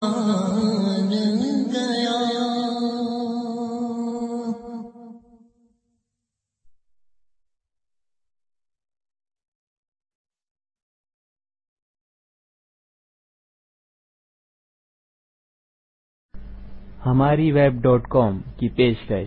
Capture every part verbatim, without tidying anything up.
हमारी web dot com की पेशकश।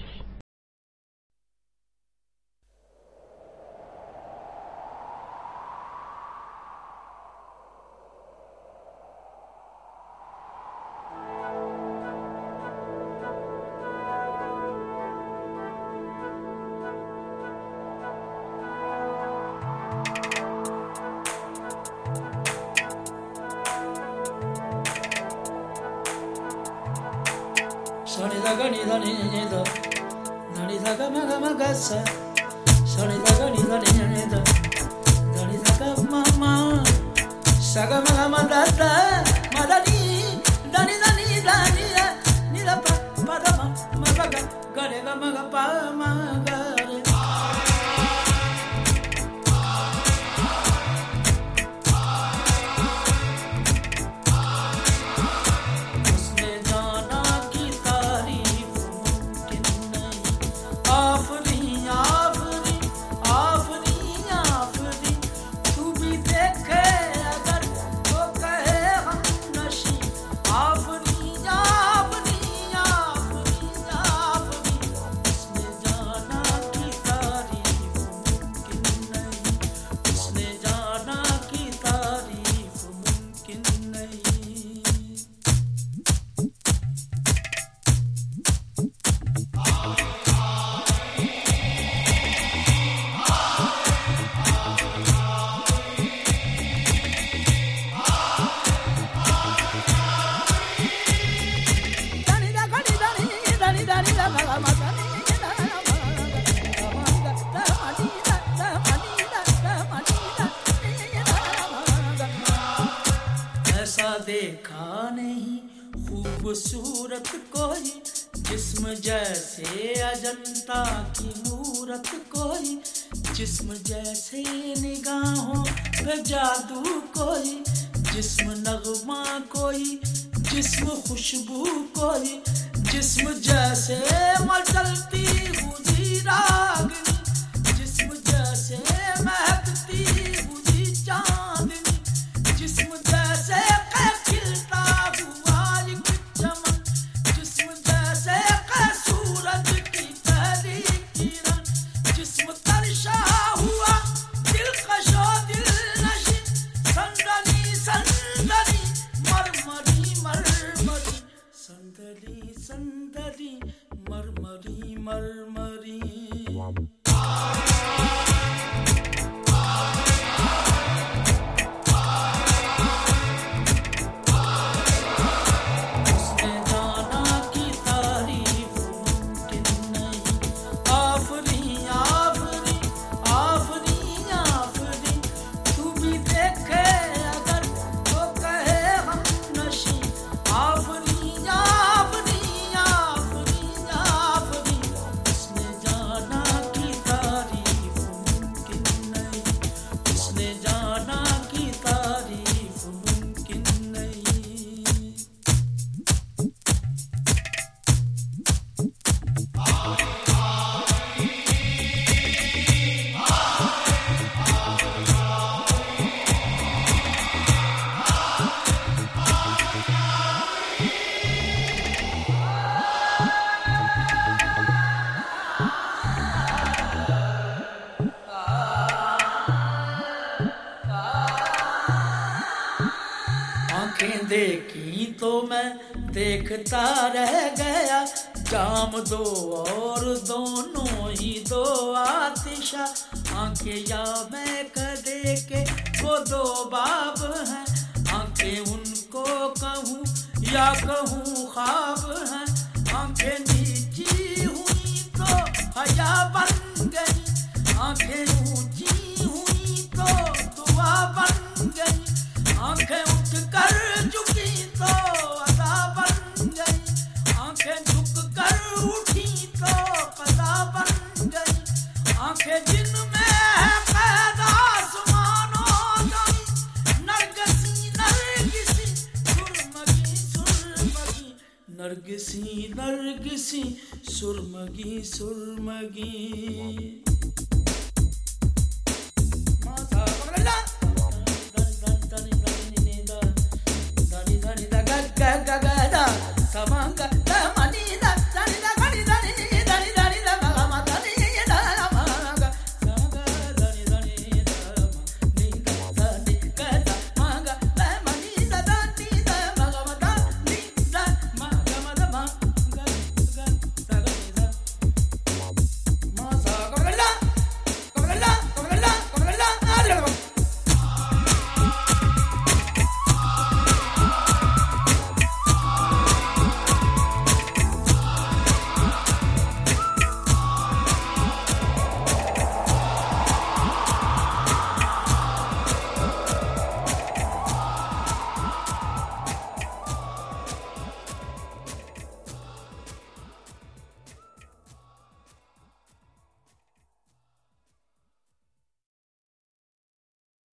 Shani da ga ni da ni ni da, da ni da ga ma ga ma ga sa. Shani da ga ni da ni ni da, da ni da ga ma ma. Sa ga ma ga ma da da, ma da ni, da ni da ni da ni da, ni da pa pa da ma ma ga ga, ga re ga ma ga pa ma ga re. देखा नहीं खूबसूरत कोई जिस्म जैसे अजंता की मूरत कोई, जिस्म जैसे निगाहों पे जादू कोई, जिस्म नगमा कोई, जिस्म खुशबू कोई, जिस्म जैसे मचलती हुई रागनी, जिस्म जैसे महकती हुई चांदनी, जिस्म जैसे खिलता हुआ एक चमन, जिस्म जैसे सूरज की पहली किरण, जिस्म तरशा हुआ दिलकशो दिलनशी, संदली संदली मरमरी मरमरी, संदली संदली मरमरी मरमरी। देखी तो मैं देखता रह गया, जाम दो और दोनों ही दो आतिशा, आंखें या मैं कदे के वो दो बाब हैं, आंखें उनको कहूँ या कहूँ ख्वाब हैं, आंखें नीची हुई तो हया बन गई, आंखें ऊंची हुई तो दुआ बन गई, आंखें उठ कर झुकी तो अदा बन गई, आंखें झुक कर उठी तो कदा बन गई, आंखें जिनमें है कैद आसमानों की, नरगिसी नरगिसी सुरमगी सुर नरगिसी नरगिसी सुरमगी सुरमगी